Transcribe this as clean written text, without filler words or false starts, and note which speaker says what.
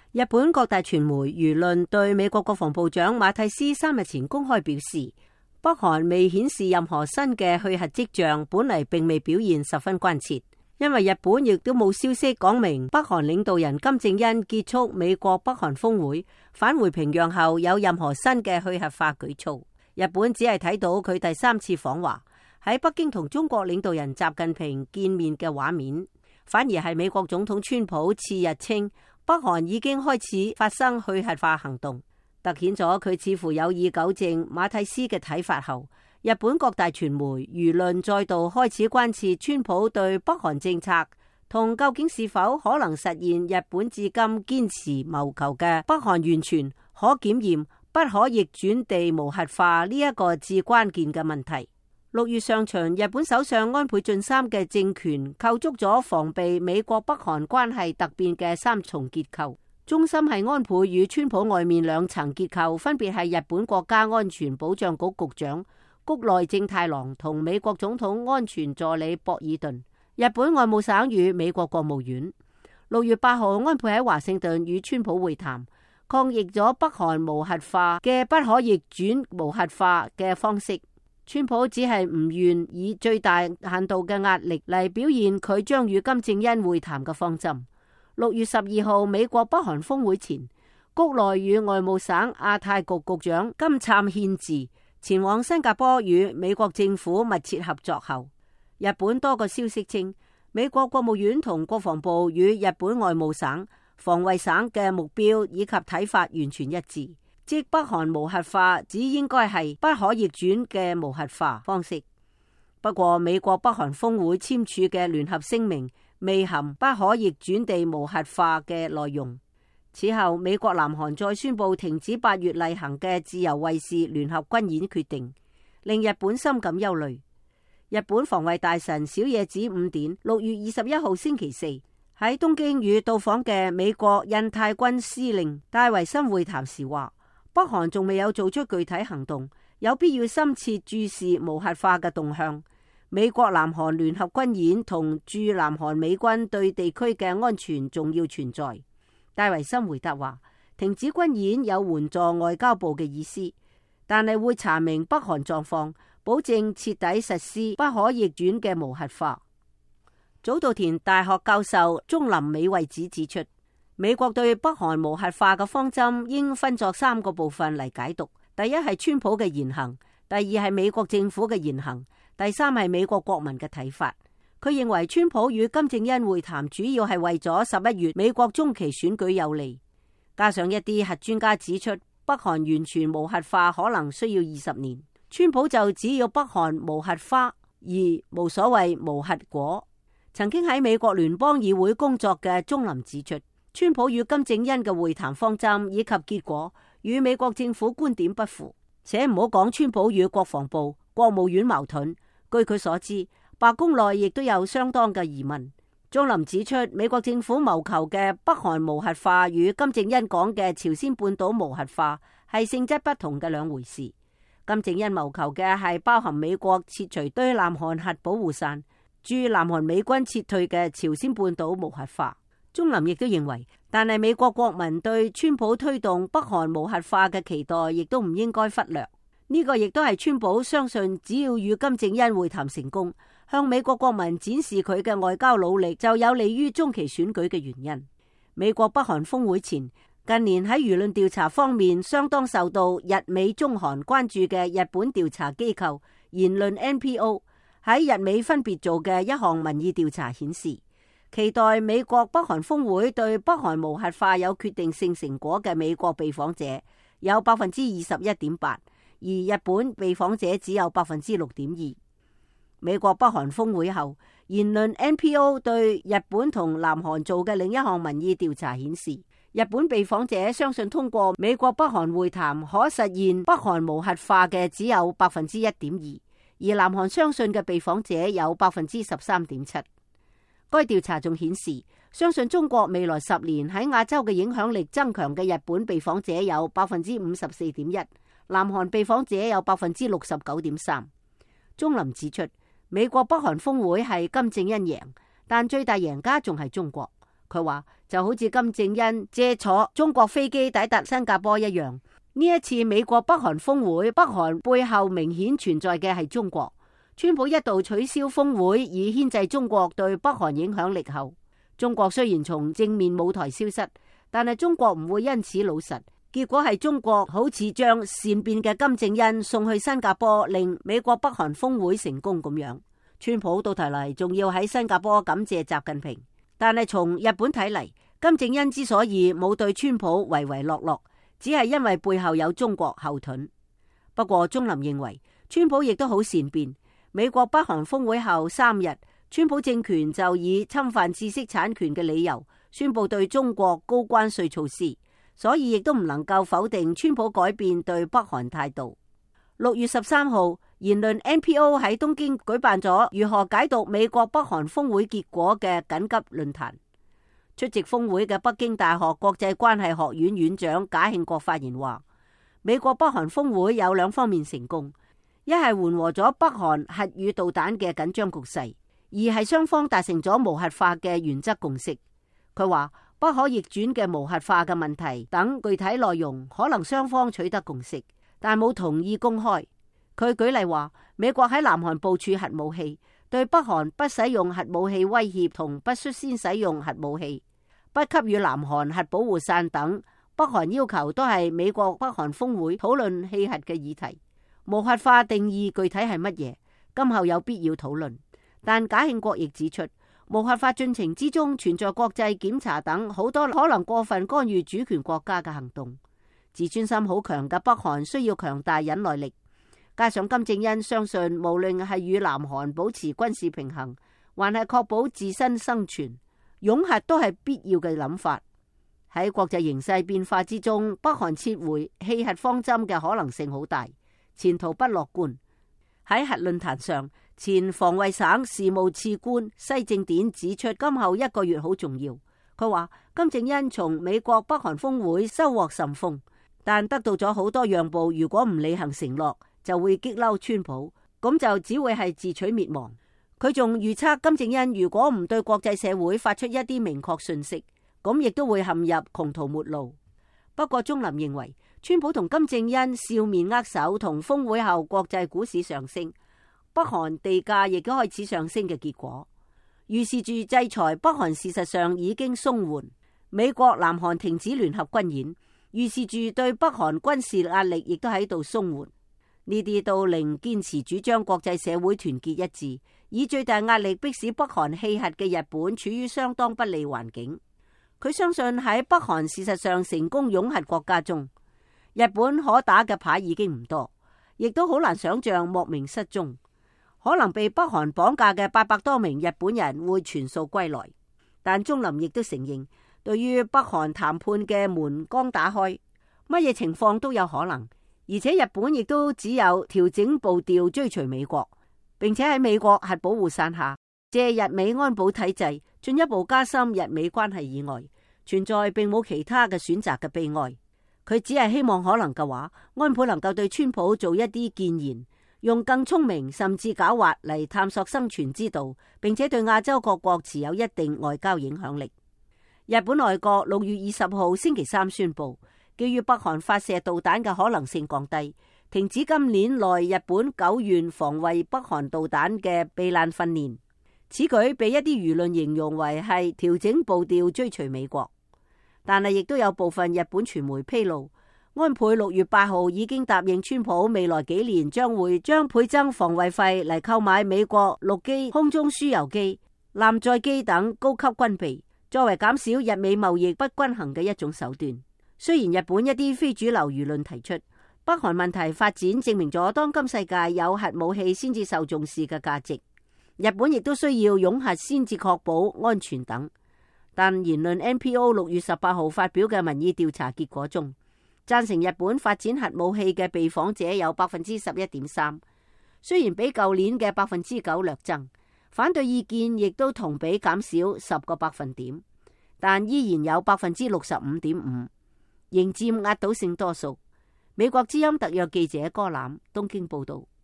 Speaker 1: 日本各大傳媒輿論對美國國防部長馬蒂斯3日前公開表示，北韓未顯示任何新嘅去核跡象，本嚟並未表現十分關切，因為日本亦都冇消息講明北韓領導人金正恩結束美國北韓峰會返回平壤後有任何新嘅去核化舉措。日本只係睇到佢第3次訪華喺北京同中國領導人習近平見面嘅畫面，反而係美國總統川普次日稱北韓已經開始發生去核化行動，凸顯咗佢似乎有意糾正馬蒂斯嘅睇法後，日本各大傳媒輿論再度開始關切川普對北韓政策同究竟是否可能實現日本至今堅持謀求嘅北韓完全可檢驗、不可逆轉地無核化呢一個至關鍵嘅問題。6月上旬，日本首相安倍晉三嘅政權構築咗防備美國北韓關係突變嘅3重結構，中心係安倍與川普外面2層結構，分別係日本國家安全保障局局長谷內正太郎同美國總統安全助理博爾頓，日本外務省與美國國務院。6月8號，安倍喺華盛頓與川普會談，抗議咗北韓無核化嘅不可逆轉無核化嘅方式。川普只係唔願以最大限度嘅壓力嚟表現佢將與金正恩會談嘅方針。6月12號，美國北韓峰會前，谷內與外務省亞太局局長金燦憲治前往新加坡與美國政府密切合作後，日本多個消息稱，美國國務院同國防部與日本外務省、防衛省嘅目標以及睇法完全一致。即北韓無核化只應該係不可逆轉嘅無核化方式。不過，美國北韓峰會簽署嘅聯合聲明未含不可逆轉地無核化嘅內容。此後，美國南韓再宣布停止8月例行嘅自由衛士聯合軍演決定，令日本深感憂慮。日本防衛大臣小野寺五典6月21號星期四喺東京與到訪嘅美國印太軍司令戴維森會談時話，北韓仲未有做出具體行動，有必要深切注視無核化嘅動向。美國南韓聯合軍演同駐南韓美軍對地區嘅安全重要存在。戴維森回答話，停止軍演有援助外交部嘅意思，但係會查明北韓狀況，保證徹底實施不可逆轉嘅無核化。早稻田大學教授中林美惠子指出，美國對北韓無核化嘅方針應分作3個部分嚟解讀。第一係川普嘅言行，第二係美國政府嘅言行，第3係美國國民嘅睇法。佢認為川普與金正恩會談主要係為咗11月美國中期選舉有利，加上一啲核專家指出北韓完全無核化可能需要20年，川普就只要北韓無核化而無所謂無核果。曾經喺美國聯邦議會工作嘅中林指出，川普與金正恩嘅會談方針以及結果與美國政府觀點不符，且唔好講川普與國防部、國務院矛盾，據佢所知，白宮內亦都有相當嘅疑問。中林指出，美國政府謀求嘅北韓無核化與金正恩講嘅朝鮮半島無核化係性質不同嘅2回事。金正恩謀求嘅係包含美國撤除對南韓核保護傘、駐南韓美軍撤退嘅朝鮮半島無核化。中林亦都認為，但係美國國民對川普推動北韓無核化嘅期待亦都唔應該忽略。呢個亦都係川普相信只要與金正恩會談成功，向美國國民展示佢嘅外交努力，就有利於中期選舉嘅原因。美國北韓峰會前，近年喺輿論調查方面相當受到日美中韓關注嘅日本調查機構言論 NPO 喺日美分別做嘅一項民意調查顯示，期待美國北韓峰會對北韓無核化有決定性成果嘅美國被訪者有 21.8%， 而日本被訪者只有 6.2%。 美國北韓峰會後，言論 NPO 對日本同南韓做嘅另一項民意調查顯示，日本被訪者相信通過美國北韓會談可實現北韓無核化嘅只有 1.2%， 而南韓相信嘅被訪者有 13.7%。 該調查仲顯示，相信中國未來10年喺亞洲嘅影響力增強嘅日本被訪者有 54.1%， 南韓被訪者有 69.3%。 中林指出，美國北韓峰會係金正恩贏，但最大贏家仲係中國。 佢話就好似金正恩借坐中國飛機抵達新加坡一樣，呢一次美國北韓峰會，北韓背後明顯存在嘅係中國。川普一度取消峰會以牽制中國對北韓影響力後，中國雖然從正面舞台消失，但係中國唔會因此老實。結果係中國好似將善變嘅金正恩送去新加坡，令美國北韓峰會成功咁樣。川普到頭嚟仲要喺新加坡感謝習近平，但係從日本睇嚟，金正恩之所以冇對川普唯唯諾諾，只係因為背後有中國後盾。不過鍾林認為，川普亦都好善變。美國北韓峰會後3日，川普政權就以侵犯知識產權嘅理由，宣布對中國高關稅措施。所以亦都唔能夠否定川普改變對北韓態度。6月13號，言論 NPO 喺東京舉辦咗如何解讀美國北韓峰會結果嘅緊急論壇。出席峰會嘅北京大學國際關係學院院長賈慶國發言話，美國北韓峰會有2方面成功，一係緩和咗北韓核與導彈嘅緊張局勢，二係雙方達成咗無核化嘅原則共識。佢話，不可逆轉嘅無核化嘅問題等具體內容，可能雙方取得共識，但冇同意公開。佢舉例話，美國喺南韓部署核武器，對北韓不使用核武器威脅同不率先使用核武器，不給予南韓核保護傘等北韓要求，都係美國北韓峰會討論棄核嘅議題。無核化定義具體係乜嘢？今後有必要討論。但賈慶國亦指出，無核化進程之中存在國際檢查等好多可能過分干預主權國家嘅行動。自尊心好強嘅北韓需要強大忍耐力，加上金正恩相信無論係與南韓保持軍事平衡，還係確保自身生存，擁核都係必要嘅諗法。喺國際形勢變化之中，北韓撤回棄核方針嘅可能性好大，前途不樂觀。喺核論壇上，前防衛省事務次官西正典指出，今後1個月好重要。佢話金正恩從美國北韓峰會收穫甚豐，但得到咗好多讓步，如果唔履行承諾，就會激嬲川普，咁就只會係自取滅亡。佢仲預測金正恩如果唔對國際社會發出一啲明確訊息，咁亦都會陷入窮途末路。不過鍾林認為，川普同金正恩笑面握手，同峰會後國際股市上升，北韓地價亦都開始上升嘅結果，預示住制裁北韓事實上已經鬆緩。美國南韓停止聯合軍演，預示住對北韓軍事壓力亦都喺度鬆緩。呢啲都令堅持主張國際社會團結一致，以最大壓力迫使北韓棄核嘅日本處於相當不利環境。佢相信喺北韓事實上成功擁核國家中，日本可打嘅牌已經唔多，亦都好難想象莫名失蹤，可能被北韓綁架嘅800多名日本人會全數歸來。但鍾林亦都承認，對於北韓談判嘅門剛打開，乜嘢情況都有可能，而且日本亦都只有調整步調追隨美國，並且喺美國核保護傘下，借日美安保體制進一步加深日美關係以外，存在並冇其他嘅選擇嘅悲哀。佢只係希望可能嘅話，安倍能夠對川普做一啲建言，用更聰明甚至狡猾嚟探索生存之道，並且對亞洲各國持有一定外交影響力。日本內閣6月20號星期3宣布，基於北韓發射導彈嘅可能性降低，停止今年內日本9縣防衛北韓導彈嘅避難訓練。此舉被一啲輿論形容為係調整步調追隨美國。但係亦都有部分日本傳媒披露，安倍6月8號已經答應川普未來幾年將會倍增防衛費嚟購買美國陸基空中輸油機、艦載機等高級軍備，作為減少日美貿易不均衡嘅一種手段。雖然日本一啲非主流輿論提出，北韓問題發展證明咗當今世界有核武器先至受重視嘅價值，日本亦都需要擁核先至確保安全等。但言論 NPO 6月18號發表嘅民意調查結果中，贊成日本發展核武器嘅被訪者有 11.3%， 雖然比舊年嘅 9% 略增，反對意見亦都同比減少10個百分點，但依然有 65.5%， 仍佔壓倒性多數。美國之音特約記者柯攬東京報道。